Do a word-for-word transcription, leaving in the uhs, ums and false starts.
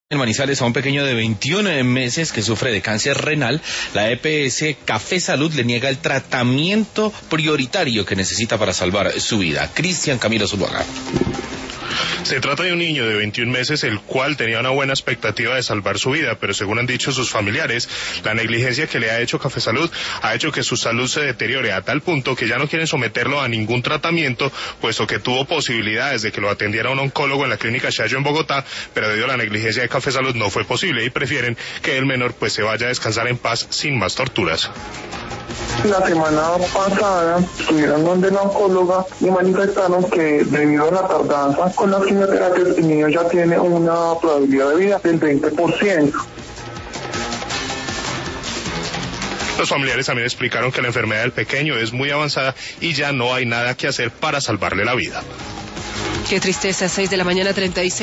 En Manizales, a un pequeño de veintiún meses que sufre de cáncer renal, la E P S Café Salud le niega el tratamiento prioritario que necesita para salvar su vida. Cristian Camilo Zuluaga. Se trata de un niño de veintiún meses, el cual tenía una buena expectativa de salvar su vida, pero según han dicho sus familiares, la negligencia que le ha hecho Café Salud ha hecho que su salud se deteriore a tal punto que ya no quieren someterlo a ningún tratamiento, puesto que tuvo posibilidades de que lo atendiera un oncólogo en la clínica Chayo en Bogotá, pero debido a la negligencia de Café Salud no fue posible y prefieren que el menor pues se vaya a descansar en paz sin más torturas. La semana pasada estuvieron donde la oncóloga y manifestaron que debido a la tardanza con las quimioterapias el niño ya tiene una probabilidad de vida del veinte por ciento. Los familiares también explicaron que la enfermedad del pequeño es muy avanzada y ya no hay nada que hacer para salvarle la vida. Qué tristeza, seis de la mañana, treinta y seis.